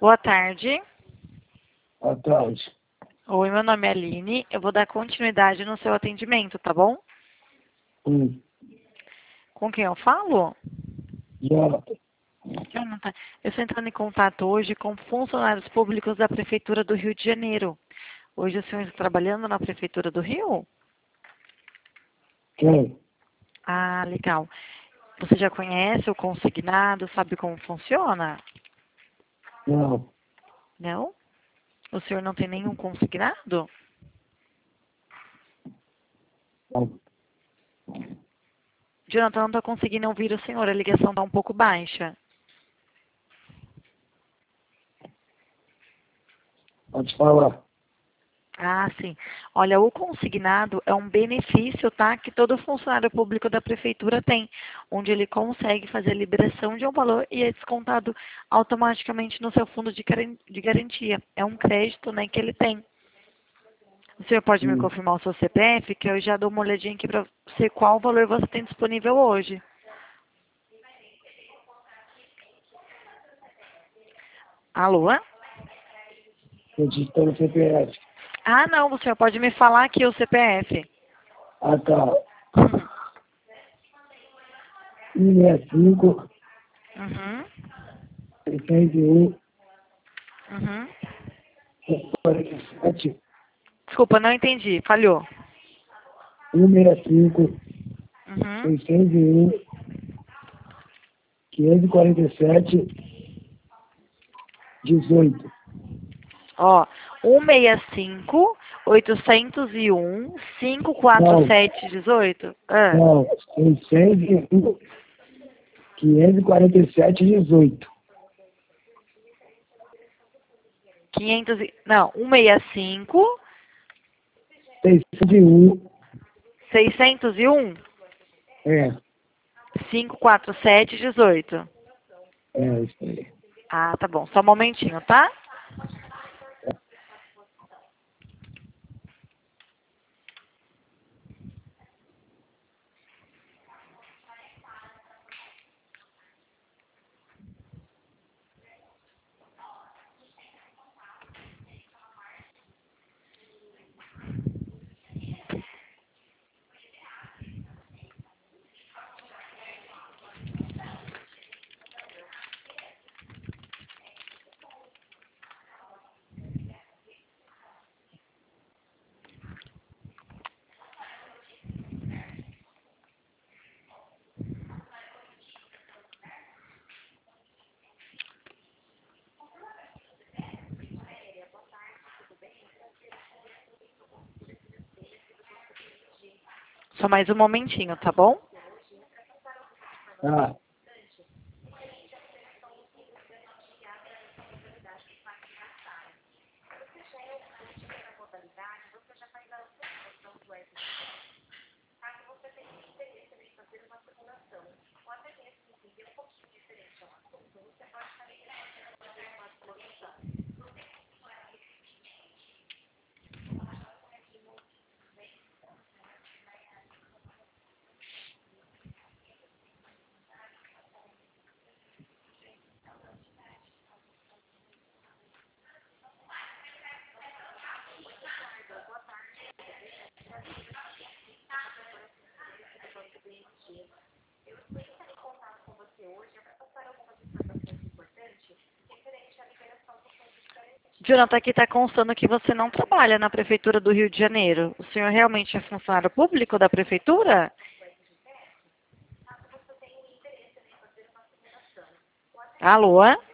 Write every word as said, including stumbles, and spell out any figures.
Boa tarde. Boa tarde. Oi, meu nome é Aline. Eu vou dar continuidade no seu atendimento, tá bom? Hum. Com quem eu falo? Jonathan. Jonathan, eu estou entrando em contato hoje com funcionários públicos da Prefeitura do Rio de Janeiro. Hoje o senhor está trabalhando na Prefeitura do Rio? Quem? Ah, legal. Você já conhece o consignado, sabe como funciona? Não. Não? O senhor não tem nenhum consignado? Não. Jonathan, não estou conseguindo ouvir o senhor, a ligação está um pouco baixa. Pode falar. Ah, sim. Olha, o consignado é um benefício, tá? Que todo funcionário público da prefeitura tem, onde ele consegue fazer a liberação de um valor e é descontado automaticamente no seu fundo de garan- de garantia. É um crédito, né, que ele tem. O senhor pode me Hum. confirmar o seu C P F, que eu já dou uma olhadinha aqui para você qual valor você tem disponível hoje. Alô? Eu digitando o C P F. Ah, não, o senhor pode me falar aqui o C P F. Ah, tá. um seis cinco, Uhum, seiscentos e um, uhum. quarenta e sete, Desculpa, não entendi. Falhou. um seis cinco, Uhum. seiscentos e um, quinhentos e quarenta e sete, dezoito. Ó, um seis cinco, oitocentos e um, cinco quatro Não, sete, dezoito. Ah, não. seiscentos e um, quinhentos e quarenta e sete, dezoito. quinhentos e... Não, um seis cinco, seiscentos e um, seiscentos e um, é. cinco quatro sete, dezoito. É, isso aí. Ah, tá bom. Só um momentinho, tá? Só mais um momentinho, tá bom? Ah, Jonathan, aqui está constando que você não trabalha na Prefeitura do Rio de Janeiro. O senhor realmente é funcionário público da Prefeitura? Alô?